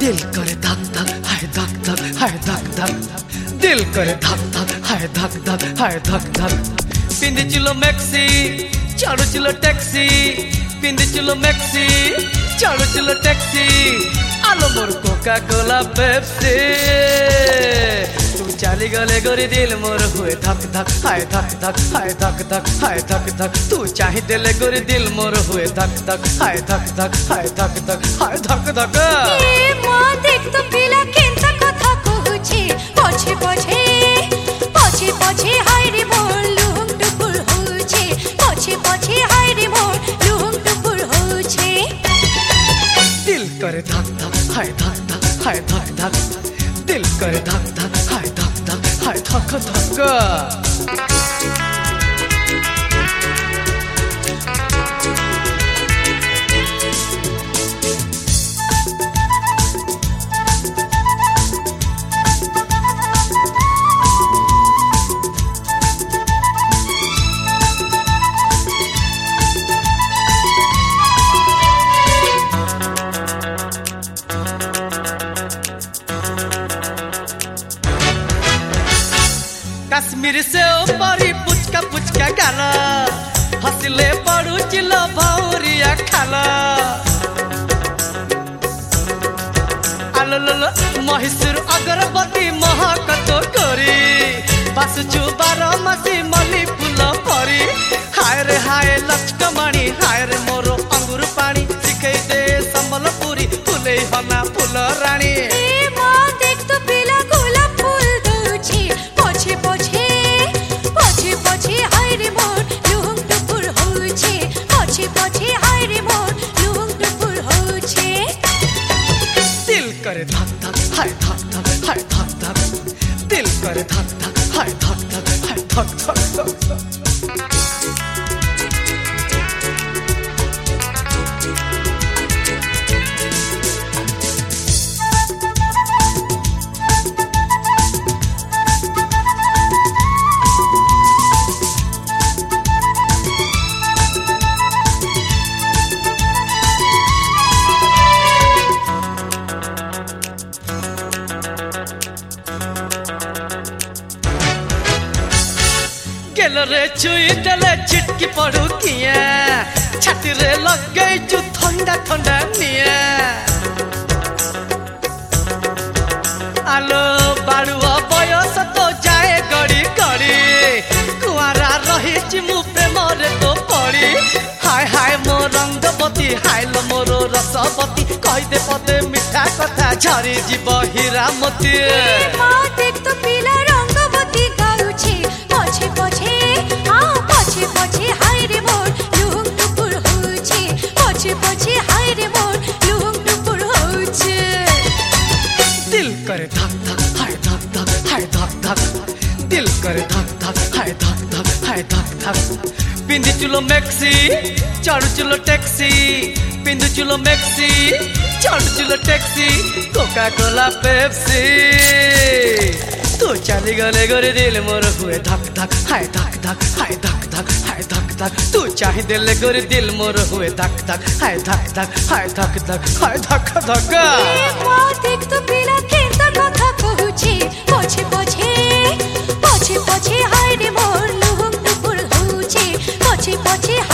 दिल करे धक धक हाय धक धक हाय धक धक दिल करे धक धक हाय धक धक हाय धक धक पिंदिचिलो मैक्सी चढ़ुचिलो टैक्सी पिंदिचिलो मैक्सी चढ़ुचिलो टैक्सी आलो मोर कोका कोला पेप्सी तू चाली गले गोरी दिल मोर हुए धक धक हाय धक धक हाय धक धक हाय धक धक तू चाही देले गोरी दिल मोर हुए धक धक हाय धक धक हाय धक धक हाय धक धक ए मां देख तो पिला केंता कथा कहूची पछे पछे पछे पछे हाय रे मोर लुहुम टुकुर होछे पछे पछे हाय रे मोर लुहुम टुकुर होछे दिल करे धक धक हाय धक धक हाय धक धक दिल करे धक धक हाय धक धक हाय धक धक कश्मीर से ऊपरी पुचका पुचका गाना हंसले पड़ू चिलो भौरिया खाला आलो लो महिषुर अगरबत्ती महकतो करी बासुचु बारो मासी मली फूल परी हाय रे हाय लचकमणी हाय रे मोरो अंगूर पानी सिखै दे संबलपुरी फूले हना फूल रानी ए मां देख तो पिला गोलाप फूल दोछे पछे पछे पछे पछे हाय रे मोर लुहुम टुकुर होछे पछे पछे हाय रे मोर लुहुम टुकुर होछे दिल करे धक धक हाय धक धक हाय धक धक दिल करे धक धक हाय धक धक हाय धक धक धक धक गेलो रे छुई देले छिटकी पड़ू किया छाती रे लग गई जो ठंडा ठंडा निया आलो बाड़ुआ बयस तो जाए गड़ी गड़ी कुआरा रही चिमु प्रेम रे तो पड़ी हाय हाय मो रंगवती हाय लो मोरो रसवती कहि दे पदे मिठा कथा झरी जीव हीरा मोती मां देख तो पिला रंगवती गाउछे पछे पछे हां पछे पछे हाय रे मोर लुहुम टुकुर होछे पछे पछे हाय रे मोर लुहुम टुकुर होछे दिल करे धक धक हाय धक धक हाय धक धक दिल करे धक धक हाय धक धक हाय धक धक पिंदी चुलो मैक्सी चढ़ चुलो टैक्सी पिंदी चुलो मैक्सी चढ़ चुलो टैक्सी कोका कोला पेप्सी तू चाली गले गोरे दिल मोर हुए धक धक हाय धक धक हाय धक धक हाय धक धक तू चाही देले गोरे दिल मोर हुए धक धक हाय धक धक हाय धक धक हाय धक धक ए मां देख तो पिला केंता कथा कहूची पछे पछे पछे पछे हाय रे मोर लुहुम टुकुर होछे पछे पछे